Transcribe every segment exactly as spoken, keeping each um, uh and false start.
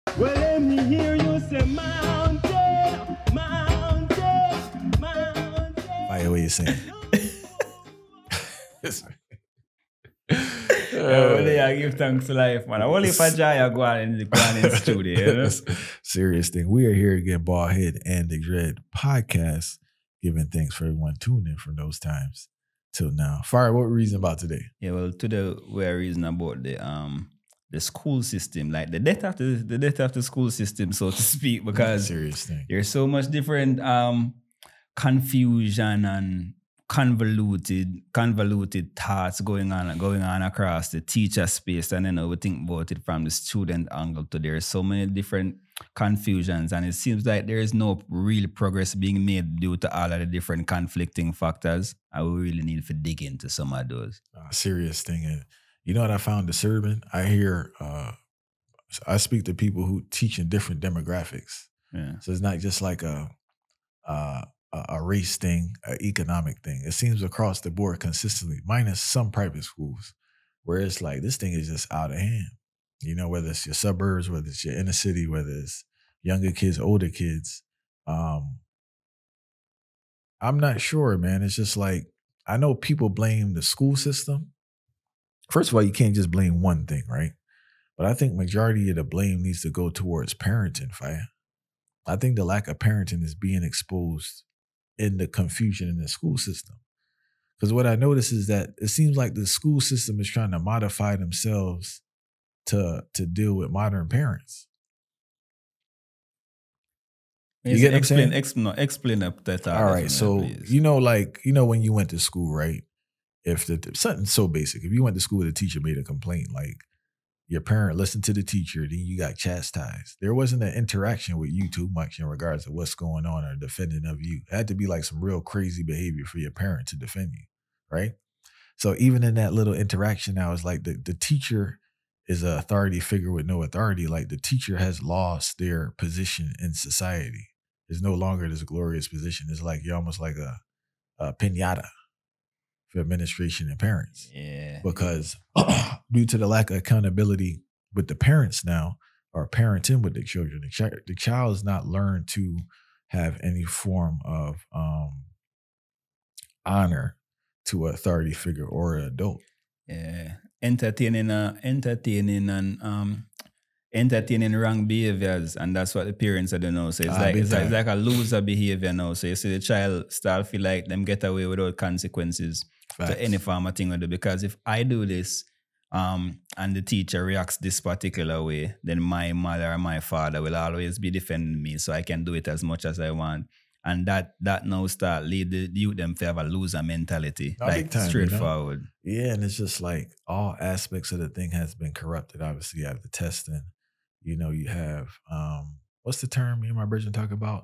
Well, let me hear you say mountain, mountain, mountain. Fire, what you saying? Yeah, well, yeah, give thanks to life, man. Only if I try go on in the go on in the studio, you know? Serious thing. We are here again, Baldhead and the Dread podcast, giving thanks for everyone tuning in from those times till now. Fire, what reason about today? Yeah, well, today we're reason about the um the school system, like the death of the the death of the school system, so to speak, because Serious thing. there's so much different um confusion and convoluted convoluted thoughts going on going on across the teacher space, and then we think about it from the student angle too. There's so many different confusions, and it seems like there is no real progress being made due to all of the different conflicting factors. I will really need to dig into some of those. Uh, serious thing. And you know what I found disturbing? I hear, uh, I speak to people who teach in different demographics. Yeah. So it's not just like a, a, a race thing, an economic thing. It seems across the board consistently, minus some private schools, where it's like this thing is just out of hand. You know, whether it's your suburbs, whether it's your inner city, whether it's younger kids, older kids. Um, I'm not sure, man. It's just like, I know people blame the school system. First of all, you can't just blame one thing, right? But I think majority of the blame needs to go towards parenting, fire. I think the lack of parenting is being exposed in the confusion in the school system. Because what I notice is that it seems like the school system is trying to modify themselves to, to deal with modern parents. You get explain, explain, no, explain up that. All right, so please. You know, like you know, when you went to school, right? If the something so basic, if you went to school, the teacher made a complaint, like your parent listened to the teacher, then you got chastised. There wasn't an interaction with you too much in regards to what's going on or defending of you. It had to be like some real crazy behavior for your parent to defend you, right? So even in that little interaction, now it's like the the teacher is an authority figure with no authority. Like the teacher has lost their position in society. It's no longer this glorious position. It's like you're almost like a, a pinata for administration and parents. Yeah. Because due to the lack of accountability with the parents now, or parenting with the children, the, ch- the child is not learned to have any form of um, honor to an authority figure or an adult. Yeah. Entertaining, uh, entertaining and um, entertaining wrong behaviors, and that's what the parents are doing now. So it's, ah, like, it's, like, it's like a loser behavior now. So you see the child start feel like them get away without consequences. Facts. To any form of thing I do. Because if I do this um, and the teacher reacts this particular way, then my mother or my father will always be defending me, so I can do it as much as I want. And that that now start lead the youth them to have a loser mentality, Not like time, straightforward. You know? Yeah, and it's just like all aspects of the thing has been corrupted. Obviously, you have the testing. You know, you have, um, what's the term me and my Bridget talk about?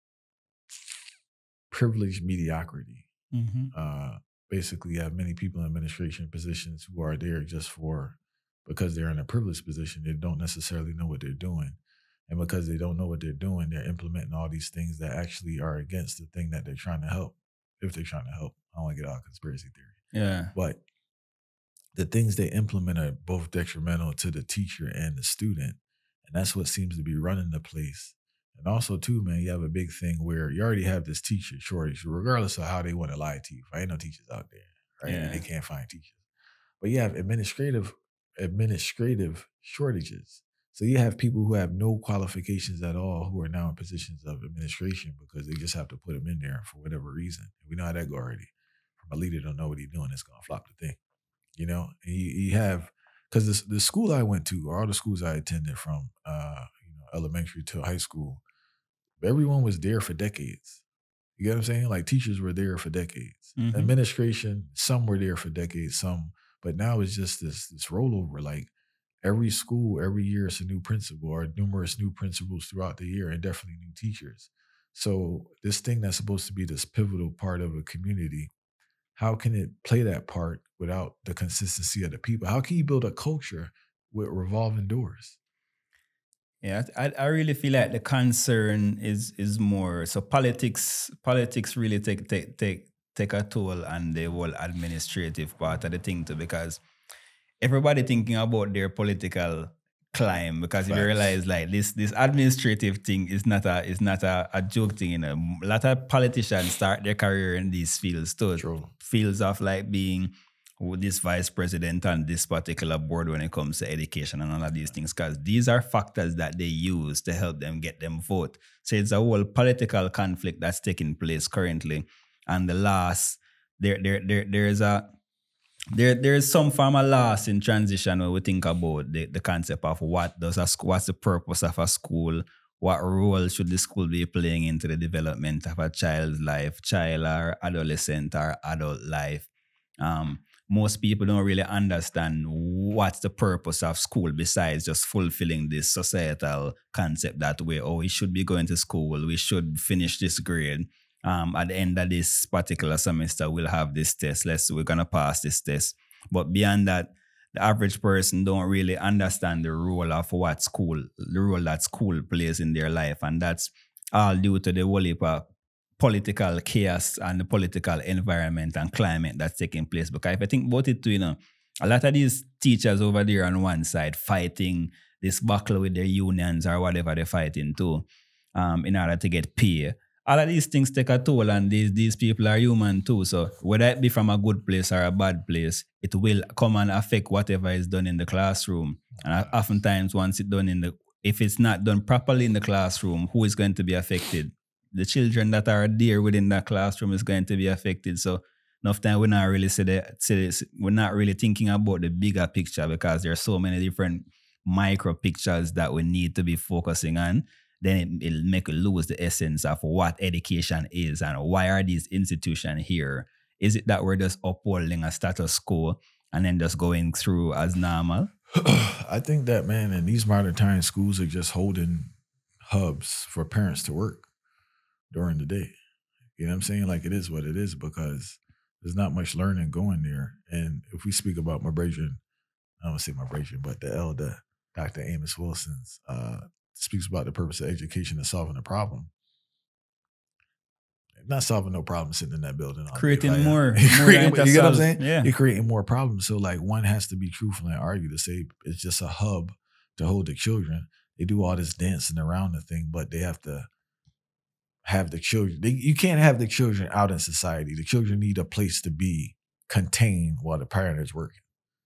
Privileged mediocrity. Mm-hmm. Uh, basically, you have many people in administration positions who are there just for, because they're in a privileged position, they don't necessarily know what they're doing. And because they don't know what they're doing, they're implementing all these things that actually are against the thing that they're trying to help, if they're trying to help. I don't want to get all conspiracy theory. Yeah. But the things they implement are both detrimental to the teacher and the student. And that's what seems to be running the place. And also, too, man, you have a big thing where you already have this teacher shortage, regardless of how they want to lie to you. Right? Ain't no teachers out there, right? Yeah. And they can't find teachers. But you have administrative administrative shortages. So you have people who have no qualifications at all who are now in positions of administration because they just have to put them in there for whatever reason. We know how that go already. From a leader don't know what he's doing, it's going to flop the thing. You know? And you, you have, because the, the school I went to, or all the schools I attended from uh, you know, elementary to high school, everyone was there for decades. You get what I'm saying? Like teachers were there for decades. Mm-hmm. Administration, some were there for decades, some, but now it's just this this rollover. Like every school, every year it's a new principal or numerous new principals throughout the year and definitely new teachers. So this thing that's supposed to be this pivotal part of a community, how can it play that part without the consistency of the people? How can you build a culture with revolving doors? Yeah, I, I really feel like the concern is is more so politics. Politics really take take take take a toll on the whole administrative part of the thing too, because everybody thinking about their political climb because Facts. you realize like this this administrative thing is not a is not a, a joke thing. You know, a lot of politicians start their career in these fields too. True. Fields of like being this vice president on this particular board when it comes to education and all of these things, because these are factors that they use to help them get them vote. So it's a whole political conflict that's taking place currently. And the last, there there there there's a there there's some form of loss in transition when we think about the, the concept of what does a school, what's the purpose of a school, what role should the school be playing into the development of a child's life, child or adolescent or adult life. Um, most people don't really understand what's the purpose of school besides just fulfilling this societal concept that way, oh, we should be going to school, we should finish this grade. Um, at the end of this particular semester, we'll have this test. Let's we're gonna pass this test. But beyond that, the average person don't really understand the role of what school, the role that school plays in their life, and that's all due to the whole heap of political chaos and the political environment and climate that's taking place. Because if I think about it too, you know, a lot of these teachers over there on one side fighting this battle with their unions or whatever they're fighting too, um, in order to get pay. All of these things take a toll, and these these people are human too. So whether it be from a good place or a bad place, it will come and affect whatever is done in the classroom. And oftentimes, once it's done in the, if it's not done properly in the classroom, who is going to be affected? The children that are there within that classroom is going to be affected. So enough time we're not really say that, say this, we're not really thinking about the bigger picture, because there are so many different micro pictures that we need to be focusing on. Then it, it'll make you lose the essence of what education is and why are these institutions here. Is it that we're just upholding a status quo and then just going through as normal? I think that, man, in these modern times, schools are just holding hubs for parents to work during the day. You know what I'm saying? Like, it is what it is, because there's not much learning going there. And if we speak about Mabration, I don't want to say Mabration, but the elder, Doctor Amos Wilson's, uh, speaks about the purpose of education and solving a problem. Not solving no problem sitting in that building. All creating day. Like, more. creating, more you get what I'm saying? Yeah. You're creating more problems. So like, one has to be truthful and argue to say it's just a hub to hold the children. They do all this dancing around the thing, but they have to have the children. They, you can't have the children out in society. The children need a place to be contained while the parent is working.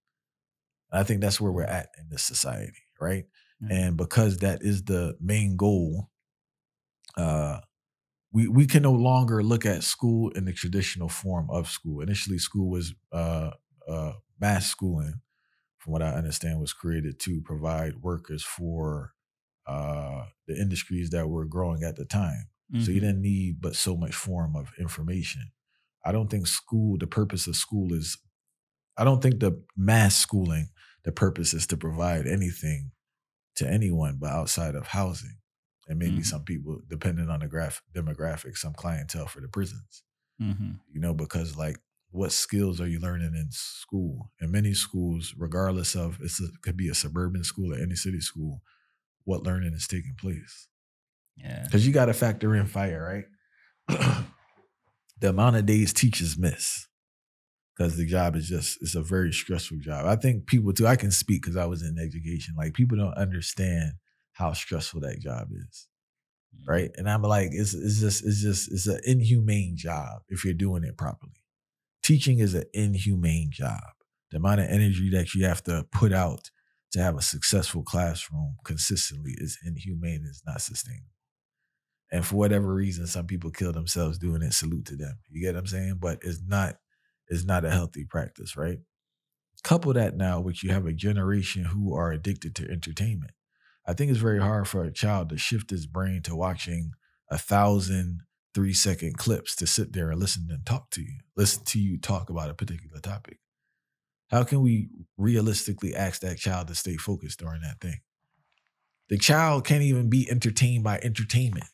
I think that's where we're at in this society, right? Mm-hmm. And because that is the main goal, uh, we we can no longer look at school in the traditional form of school. Initially, school was uh, uh, mass schooling, from what I understand, was created to provide workers for uh, the industries that were growing at the time. Mm-hmm. So you didn't need but so much form of information. I don't think school, the purpose of school is, I don't think the mass schooling, the purpose is to provide anything to anyone but outside of housing. And maybe mm-hmm. some people, depending on the graph, demographic, some clientele for the prisons. Mm-hmm. You know, because like, what skills are you learning in school? In many schools, regardless of, it's a, it could be a suburban school or any city school, what learning is taking place? Yeah. Because you got to factor in fire, right? The amount of days teachers miss. Because the job is just, it's a very stressful job. I think people too, I can speak because I was in education, like people don't understand how stressful that job is, mm-hmm. right? And I'm like, it's, it's just, it's just, it's an inhumane job if you're doing it properly. Teaching is an inhumane job. The amount of energy that you have to put out to have a successful classroom consistently is inhumane, it's not sustainable. And for whatever reason, some people kill themselves doing it, salute to them. You get what I'm saying? But it's not, it's not a healthy practice, right? Couple that now with you have a generation who are addicted to entertainment. I think it's very hard for a child to shift his brain to watching a thousand three second clips to sit there and listen and talk to you, listen to you talk about a particular topic. How can we realistically ask that child to stay focused during that thing? The child can't even be entertained by entertainment.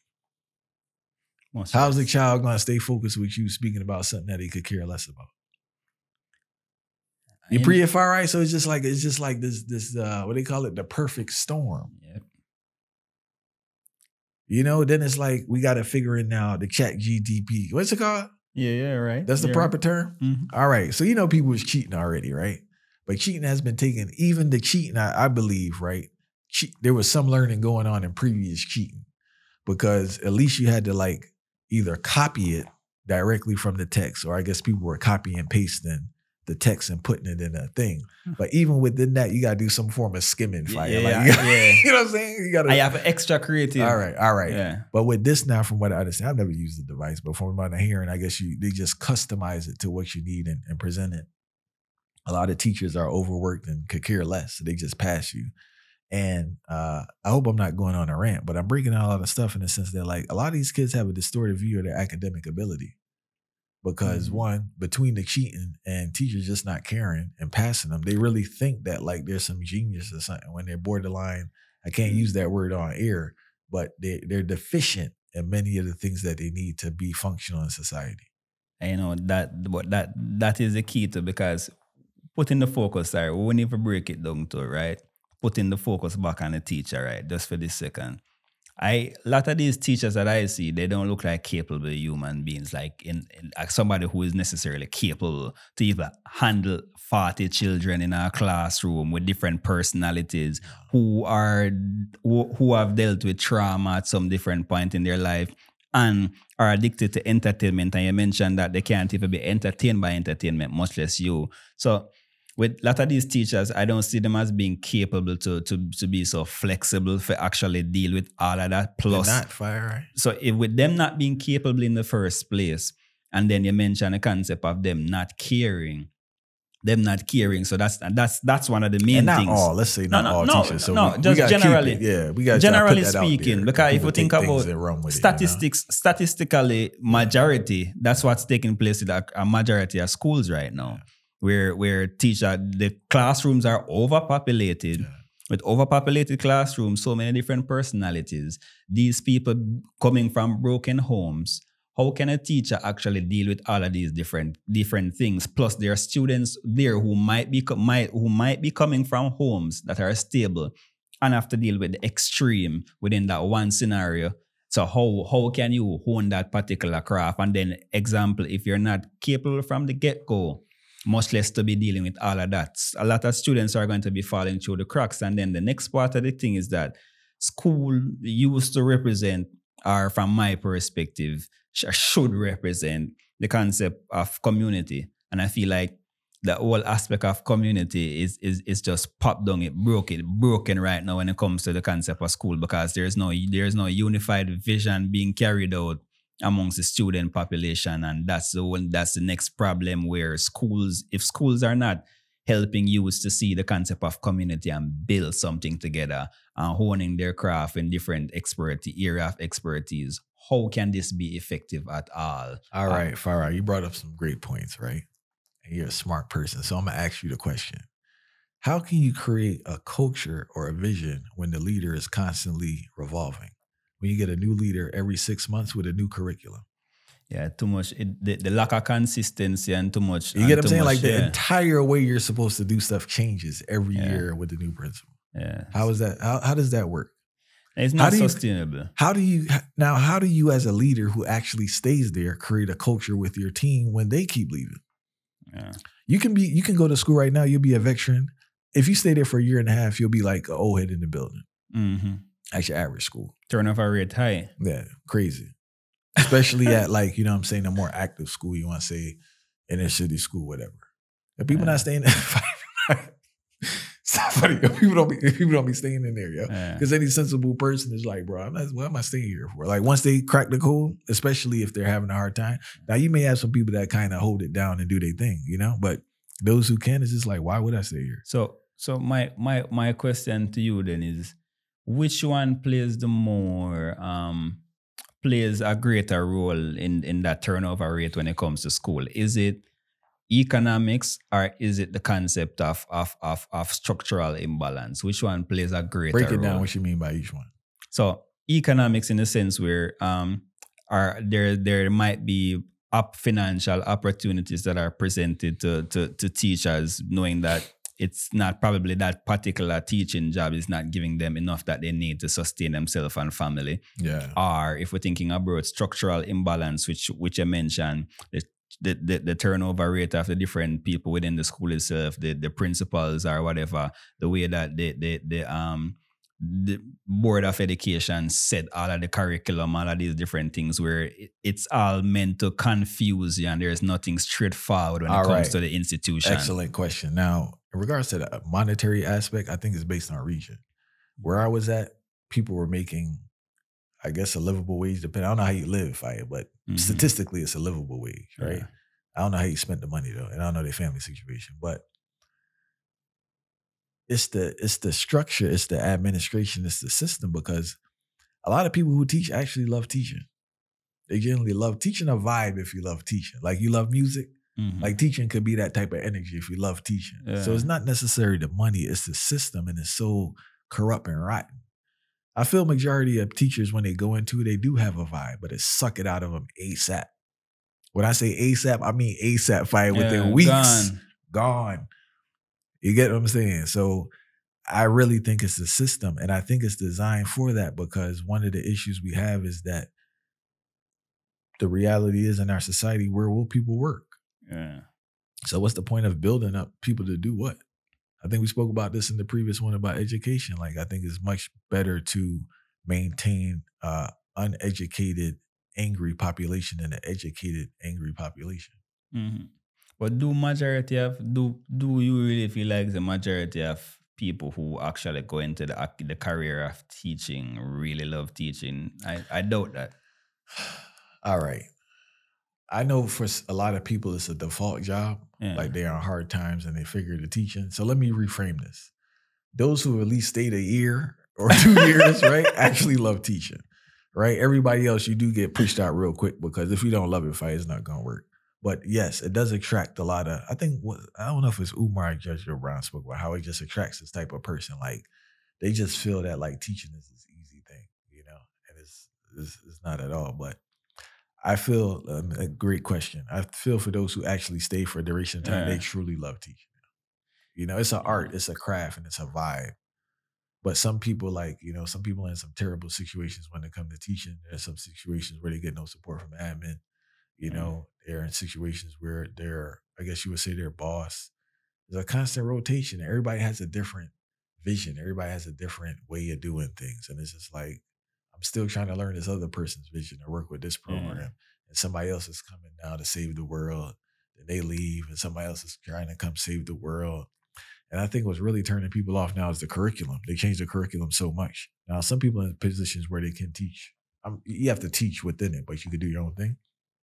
What's How's that? The child going to stay focused with you speaking about something that he could care less about? You pre F R, right? So it's just like it's just like this this uh, what they call it, the perfect storm. Yep. You know, then it's like we got to figure in now the Chat G T P. What's it called? Yeah, yeah, right. That's the yeah. proper term. Mm-hmm. All right. So you know people was cheating already, right? But cheating has been taken. Even the cheating, I, I believe, right? che- there was some learning going on in previous cheating, because at least you had to like either copy it directly from the text, or I guess people were copying and pasting the text and putting it in a thing. But even within that, you gotta do some form of skimming fire. Yeah, like, you, gotta, yeah. you know what I'm saying? You gotta. I have extra creative. All right, all right. Yeah. But with this now, from what I understand, I've never used the device, but from what I'm hearing, I guess you they just customize it to what you need and, and present it. A lot of teachers are overworked and could care less, so they just pass you. And uh, I hope I'm not going on a rant, but I'm breaking out a lot of stuff in the sense that like a lot of these kids have a distorted view of their academic ability. Because mm-hmm. one, between the cheating and teachers just not caring and passing them, they really think that like there's some genius or something when they're borderline. I can't mm-hmm. use that word on air, but they, they're deficient in many of the things that they need to be functional in society. And you know, that what that that is the key to, because putting the focus, sorry, we need to break it down to, right? Putting the focus back on the teacher, right? Just for this second. I a lot of these teachers that I see, they don't look like capable human beings, like in, in like somebody who is necessarily capable to even handle forty children in a classroom with different personalities, who are who, who have dealt with trauma at some different point in their life and are addicted to entertainment. And you mentioned that they can't even be entertained by entertainment, much less you. So with a lot of these teachers, I don't see them as being capable to to to be so flexible for actually deal with all of that. Plus, they're not fire, right? So if with them not being capable in the first place, and then you mention the concept of them not caring, them not caring. So that's that's that's one of the main and not things. all, let's say not no, no, all no, teachers. So no, we, just we generally. It, yeah, we got generally put that speaking, because if you think about statistics, it, you know? statistically, majority, that's what's taking place in a majority of schools right now. Yeah. Where where teacher the classrooms are overpopulated. Yeah. With overpopulated classrooms, so many different personalities, these people coming from broken homes, how can a teacher actually deal with all of these different different things? Plus, there are students there who might be might who might be coming from homes that are stable and have to deal with the extreme within that one scenario. So how how can you hone that particular craft? And then, example, if you're not capable from the get-go, much less to be dealing with all of that. A lot of students are going to be falling through the cracks. And then the next part of the thing is that school used to represent, or from my perspective, should represent the concept of community. And I feel like the whole aspect of community is is is just popped down, it broke it, broken right now when it comes to the concept of school, because there's no there's no unified vision being carried out amongst the student population. And that's the one, that's the next problem, where schools, if schools are not helping youth to see the concept of community and build something together and honing their craft in different expertise, area of expertise, how can this be effective at all? All right, um, Farah, you brought up some great points, right? And you're a smart person. So I'm going to ask you the question. How can you create a culture or a vision when the leader is constantly revolving? When you get a new leader every six months with a new curriculum. Yeah, too much. It, the, the lack of consistency and too much. You get what I'm saying? Much, like the yeah. entire way you're supposed to do stuff changes every yeah. year with the new principal. Yeah. How is that? How, how does that work? It's not how sustainable. You, how do you, now, how do you as a leader who actually stays there create a culture with your team when they keep leaving? Yeah. You can be, you can go to school right now. You'll be a veteran. If you stay there for a year and a half, you'll be like an old head in the building. Mm-hmm. At your average school. Turnover rate high. Yeah, crazy. Especially at like, you know what I'm saying, a more active school, you want to say inner city school, whatever. If people yeah. not staying there, it's not funny. People don't be people don't be staying in there, yo. Because yeah. any sensible person is like, bro, I'm not, what am I staying here for? Like once they crack the code, especially if they're having a hard time. Now you may have some people that kind of hold it down and do their thing, you know, but those who can, is just like, why would I stay here? So so my my my question to you then is, which one plays the more, um, plays a greater role in, in that turnover rate when it comes to school? Is it economics, or is it the concept of of of, of structural imbalance? Which one plays a greater role? Break it down, what you mean by each one. So economics in the sense where um, are there there might be up financial opportunities that are presented to, to, to teachers, knowing that it's not probably that particular teaching job is not giving them enough that they need to sustain themselves and family. Yeah. Or if we're thinking about structural imbalance, which which I mentioned, the the, the, the turnover rate of the different people within the school itself, the, the principals or whatever, the way that they, they, they um the Board of Education set all of the curriculum, all of these different things where it, it's all meant to confuse you and there's nothing straightforward when All it comes right. to the institution. Excellent question. Now, in regards to the monetary aspect, I think it's based on region. Where I was at, people were making, I guess, a livable wage. Depending, I don't know how you live, Fire, but Mhm. statistically, it's a livable wage, right? Yeah. I don't know how you spent the money though, and I don't know their family situation, but it's the it's the structure, it's the administration, it's the system. Because a lot of people who teach actually love teaching. They generally love teaching. A vibe if you love teaching, like you love music. Mhm. Like teaching could be that type of energy if you love teaching. Yeah. So it's not necessarily the money, it's the system, and it's so corrupt and rotten. I feel majority of teachers, when they go into it, they do have a vibe, but it suck it out of them ASAP. When I say ASAP, I mean ASAP, Fire, within Yeah, weeks. gone. Gone. You get what I'm saying? So I really think it's the system, and I think it's designed for that, because one of the issues we have is that the reality is in our society, where will people work? Yeah. So what's the point of building up people to do what? I think we spoke about this in the previous one about education. Like, I think it's much better to maintain uh uneducated, angry population than an educated, angry population. Mhm. But do majority of do do you really feel like the majority of people who actually go into the ac- the career of teaching really love teaching? I, I doubt that. All right. I know for s- a lot of people, it's a default job. Yeah. Like they're on hard times and they figure the teaching. So let me reframe this. Those who at least stayed a year or two years, right, actually love teaching, right? Everybody else, you do get pushed out real quick, because if you don't love it, Fight, it's not going to work. But yes, it does attract a lot of, I think, what I don't know if it's Umar Judge or Brown spoke about how it just attracts this type of person. Like, they just feel that like teaching is this easy thing, you know, and it's, it's, it's not at all. But I feel um, a great question. I feel for those who actually stay for a duration of time, Yeah. they truly love teaching. You know, it's an art, it's a craft, and it's a vibe. But some people, like, you know, some people are in some terrible situations when it comes to teaching. There's some situations where they get no support from admin. You know, they're in situations where they're, I guess you would say, their boss. There's a constant rotation. Everybody has a different vision. Everybody has a different way of doing things. And it's just like, I'm still trying to learn this other person's vision or work with this program. Yeah. And somebody else is coming now to save the world. Then they leave and somebody else is trying to come save the world. And I think what's really turning people off now is the curriculum. They changed the curriculum so much. Now, some people are in positions where they can teach. Um, you have to teach within it, but you can do your own thing.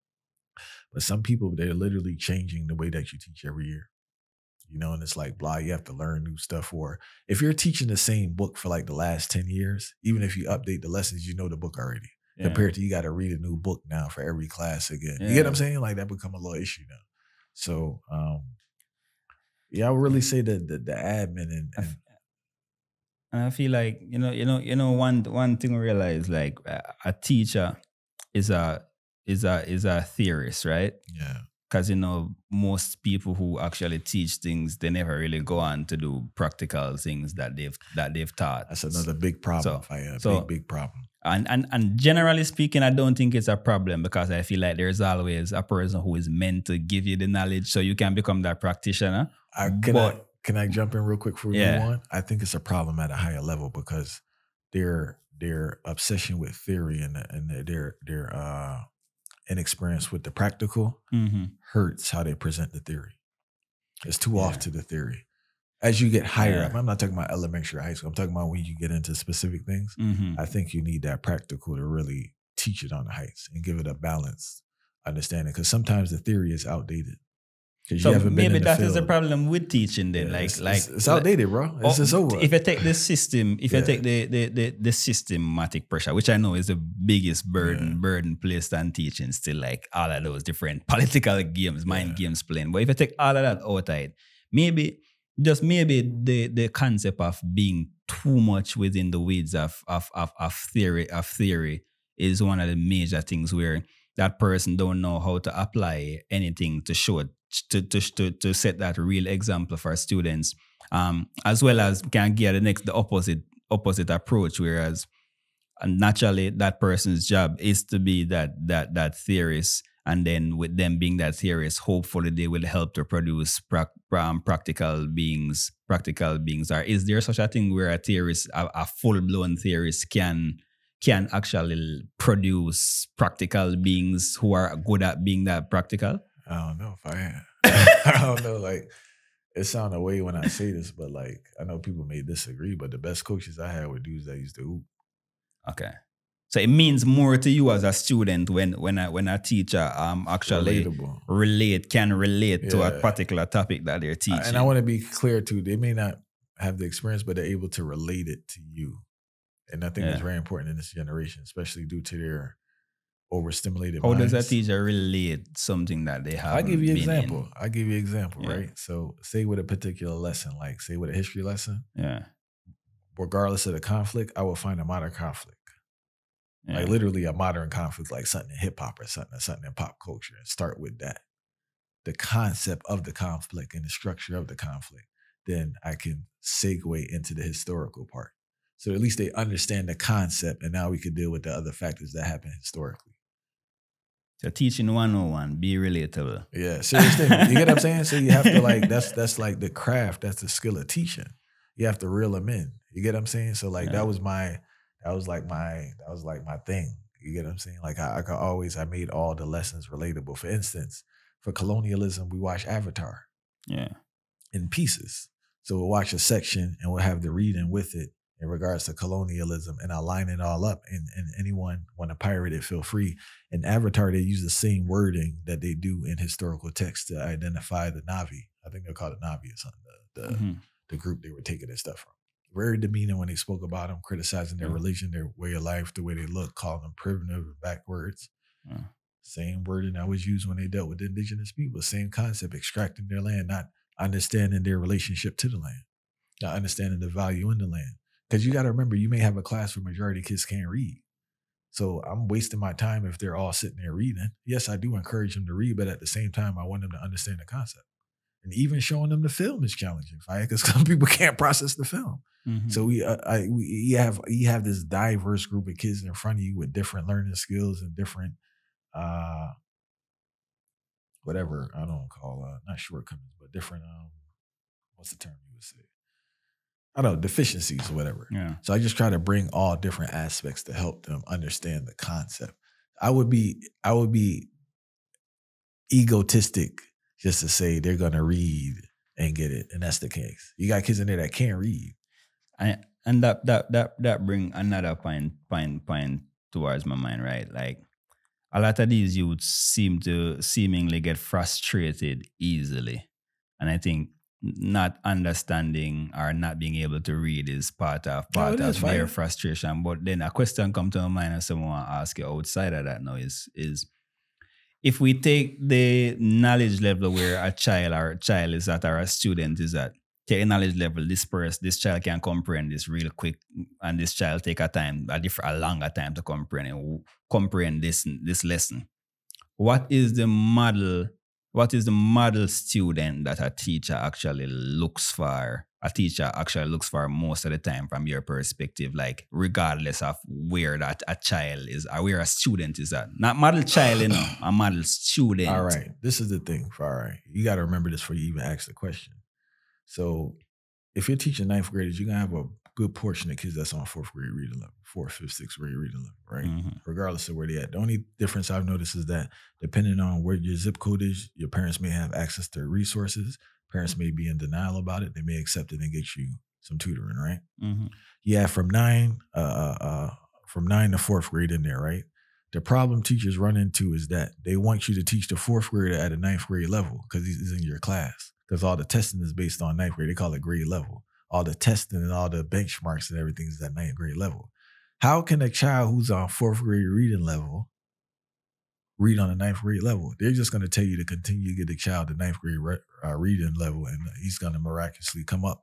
But some people, they're literally changing the way that you teach every year. You know, and it's like, blah, you have to learn new stuff. Or if you're teaching the same book for like the last ten years, even if you update the lessons, you know the book already. Yeah. Compared to you got to read a new book now for every class again. You Yeah. get what I'm saying? Like, that become a little issue now. So, um, yeah, I would really say that the, the admin and, and And I feel like, you know, you know, you know, one one thing I realize, like a, a teacher is a is a is a theorist, right? yeah, Because, you know, most people who actually teach things, they never really go on to do practical things that they've that they've taught. that's another big problem. So- Fire, a so- big, big problem. And, and and generally speaking, I don't think it's a problem, because I feel like there's always a person who is meant to give you the knowledge so you can become that practitioner. I, can, But- I, can I jump in real quick before we Yeah. move on? I think it's a problem at a higher level, because their their obsession with theory and and their their uh, inexperience with the practical Mm-hmm. hurts how they present the theory. It's too Yeah. off to the theory. As you get higher Yeah. up, I'm not talking about elementary or high school. I'm talking about when you get into specific things. Mm-hmm. I think you need that practical to really teach it on the heights and give it a balanced understanding. Because sometimes the theory is outdated. Because So you haven't been maybe in the that field. is the problem with teaching then. Yeah, like it's, like it's, it's like- outdated, bro. It's Oh, just over. If you take the system, if Yeah. you take the, the the the systematic pressure, which I know is the biggest burden, Yeah. burden placed on teaching, still like all of those different political games, mind Yeah. games playing. But if you take all of that outside, maybe just maybe the the concept of being too much within the weeds of of of, of theory of theory is one of the major things where that person don't know how to apply anything to show it, to to to, to set that real example for students, um, as well as can get the next the opposite opposite approach. Whereas, and naturally, that person's job is to be that that that theorist And then with them being that theorists, hopefully they will help to produce pra- um, practical beings, practical beings. Or is there such a thing where a theorist, a, a full-blown theorist can can actually produce practical beings who are good at being that practical? I don't know if I am. I don't know, like, it sounds a way when I say this, but like, I know people may disagree, but the best coaches I had were dudes that used to hoop. Okay. So it means more to you as a student when when a, when a teacher um actually Relatable. relate can relate to a Yeah. particular topic that they're teaching. And I want to be clear too, they may not have the experience, but they're able to relate it to you. And I think Yeah. that's very important in this generation, especially due to their overstimulated How minds. does a teacher relate something that they have? I'll give you an been example. in? I'll give you an example, Yeah. right? So say with a particular lesson, like say with a history lesson, Yeah. regardless of the conflict, I will find a modern conflict. Yeah. Like literally a modern conflict, like something in hip hop or something, something in pop culture, and start with that. The concept of the conflict and the structure of the conflict. Then I can segue into the historical part. So at least they understand the concept, and now we can deal with the other factors that happen historically. So teaching one oh one, be relatable. Yeah, serious thing. You get what I'm saying? So you have to like that's that's like the craft, that's the skill of teaching. You have to reel them in. You get what I'm saying? So like Yeah. that was my that was like my that was like my thing. You get what I'm saying? Like I, I could always I made all the lessons relatable. For instance, for colonialism, we watch Avatar Yeah. in pieces. So we'll watch a section and we'll have the reading with it in regards to colonialism, and I'll line it all up. And, and anyone want to pirate it, feel free. In Avatar, they use the same wording that they do in historical texts to identify the Na'vi. I think they're called the Na'vi or something, the, the, Mhm. the group they were taking their stuff from. Very demeaning when they spoke about them, criticizing their Yeah. religion, their way of life, the way they look, calling them primitive, backwards. Yeah. Same wording that was used when they dealt with the indigenous people. Same concept, extracting their land, not understanding their relationship to the land, not understanding the value in the land. Because you got to remember, you may have a class where majority of kids can't read. So I'm wasting my time if they're all sitting there reading. Yes, I do encourage them to read, but at the same time, I want them to understand the concept. And even showing them the film is challenging, because some people can't process the film. Mhm. So we, uh, I, we, you have you have this diverse group of kids in front of you with different learning skills and different, uh, whatever I don't call, uh, not shortcomings, but different. Um, what's the term you would say? I don't know, deficiencies or whatever. Yeah. So I just try to bring all different aspects to help them understand the concept. I would be, I would be egotistic just to say they're gonna read and get it, and that's the case. You got kids in there that can't read. And and that that that that bring another point point point towards my mind, right? Like a lot of these youths seem to seemingly get frustrated easily. And I think not understanding or not being able to read is part of No, part it of is their fine. frustration. But then a question come to my mind and someone ask you outside of that now is is if we take the knowledge level where a child or a child is at or a student is at, take a knowledge level, this person, this child can comprehend this real quick, and this child take a time, a different, a longer time to comprehend it, comprehend this this lesson. What is the model? What is the model student that a teacher actually looks for? A teacher actually looks for most of the time from your perspective, like regardless of where that a child is or where a student is at. Not model child, you know, a model student. All right, this is the thing. All right, you got to remember this before you even ask the question. So if you're teaching ninth graders, you're gonna have a good portion of kids that's on fourth grade reading level, fourth, fifth, sixth grade reading level, right? Mhm. Regardless of where they at. The only difference I've noticed is that depending on where your zip code is, your parents may have access to resources. Parents may be in denial about it. They may accept it and get you some tutoring, right? Mhm. Yeah, from nine, uh, uh, from nine to fourth grade in there, right? The problem teachers run into is that they want you to teach the fourth grader at a ninth grade level because he's in your class. Because all the testing is based on ninth grade. They call it grade level. All the testing and all the benchmarks and everything is at ninth grade level. How can a child who's on fourth grade reading level read on the ninth grade level? They're just going to tell you to continue to get the child to ninth grade re- uh, reading level, and he's going to miraculously come up.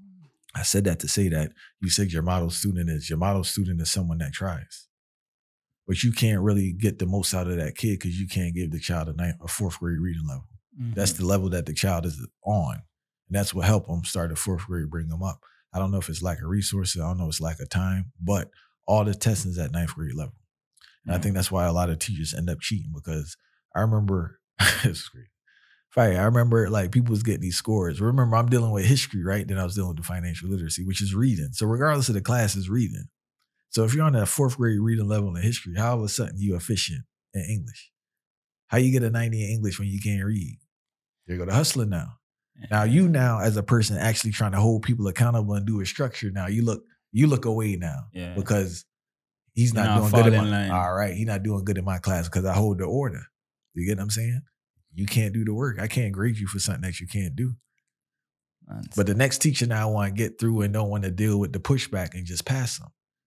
I said that to say that you said your model student is your model student is someone that tries, but you can't really get the most out of that kid because you can't give the child a ninth or fourth grade reading level. Mhm. That's the level that the child is on. And that's what helped them start at fourth grade, bring them up. I don't know if it's lack of resources. I don't know if it's lack of time, but all the testing is at ninth grade level. And I think that's why a lot of teachers end up cheating, because I remember, it's great. Right, I remember like people was getting these scores. Remember, I'm dealing with history, right? Then I was dealing with the financial literacy, which is reading. So regardless of the class, is reading. So if you're on a fourth grade reading level in history, how all of a sudden you efficient in English? How you get a ninety in English when you can't read? There you go to hustling now. Now you now as a person actually trying to hold people accountable and do a structure. Now you look you look away now Yeah. because he's not Now doing fall good in in my line. all right. He's not doing good in my class because I hold the order. You get what I'm saying? You can't do the work. I can't grade you for something that you can't do. But the next teacher now I want to get through and don't want to deal with the pushback and just pass them.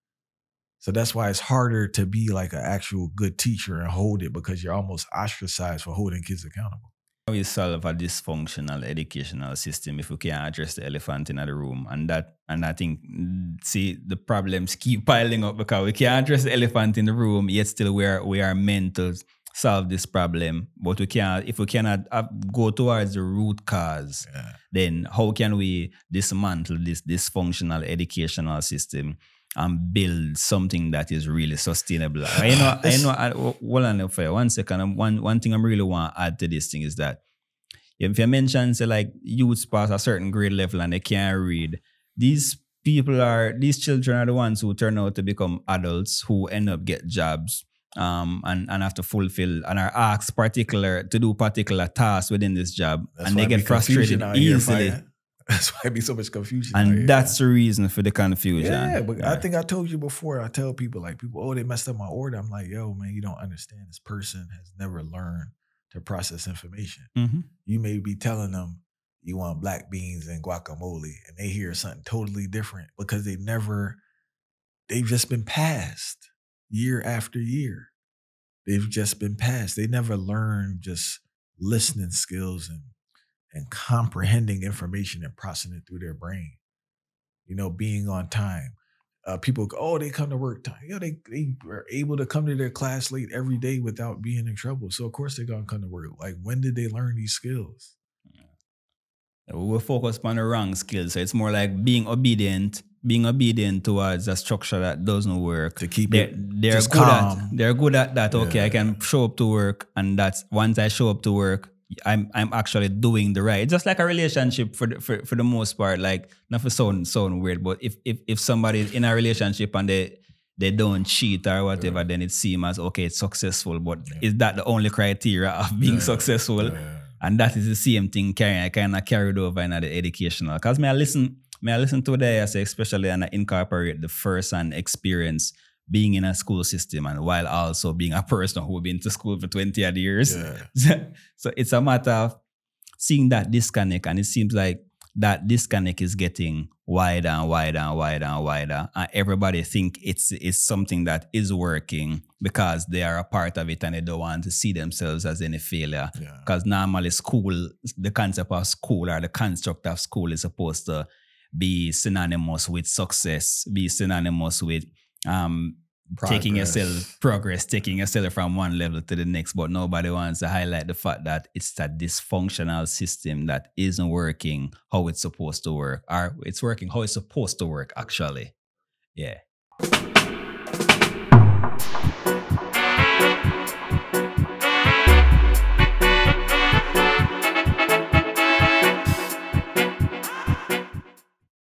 So that's why it's harder to be like an actual good teacher and hold it because you're almost ostracized for holding kids accountable. How we solve a dysfunctional educational system if we can't address the elephant in the room? And that, and I think, see, the problems keep piling up because we can't address the elephant in the room, yet still we are, we are meant to solve this problem. But we can't, if we cannot go towards the root cause, yeah. then how can we dismantle this dysfunctional educational system and build something that is really sustainable? I know, I know, I, hold on for one second. One, one thing I really want to add to this thing is that if you mention, say, like, youths pass a certain grade level and they can't read, these people are, these children are the ones who turn out to become adults who end up get jobs um, and, and have to fulfill and are asked particular, to do particular tasks within this job. That's and they get frustrated easily. That's why it be so much confusion. And that's the reason for the confusion. Yeah, but yeah. I think I told you before, I tell people, like, people, oh, they messed up my order. I'm like, yo, man, you don't understand. This person has never learned to process information. Mm-hmm. You may be telling them you want black beans and guacamole, and they hear something totally different because they never, they've just been passed year after year. They've just been passed. They never learned just listening skills and and comprehending information and processing it through their brain. You know, being on time. Uh, people go, oh, they come to work time. You know, they, they are able to come to their class late every day without being in trouble. So, of course, they're going to come to work. Like, when did they learn these skills? Yeah. We're focused on the wrong skills. So it's more like being obedient, being obedient towards a structure that doesn't work. To keep they're, it they're just good calm. At, they're good at that. Okay, Yeah. I can show up to work, and that's once I show up to work, I'm I'm actually doing the right. Just like a relationship for the, for for the most part. Like, not for sound sound weird, but if if if somebody's in a relationship and they they don't cheat or whatever, yeah. then it seems as okay, it's successful. But yeah. is that the only criteria of being Yeah. successful? Yeah. And that is the same thing carrying I kind of carried over in the educational. Because may I listen, may I listen to the I say especially and I incorporate the first-hand experience being in a school system and while also being a person who's been to school for twenty odd years. Yeah. So it's a matter of seeing that disconnect, and it seems like that disconnect is getting wider and wider and wider and wider. And everybody think it's, it's something that is working because they are a part of it and they don't want to see themselves as any failure. Because yeah. normally school, the concept of school or the construct of school is supposed to be synonymous with success, be synonymous with um, taking yourself, progress, taking yourself from one level to the next, but nobody wants to highlight the fact that it's that dysfunctional system that isn't working how it's supposed to work, or it's working how it's supposed to work, actually. Yeah.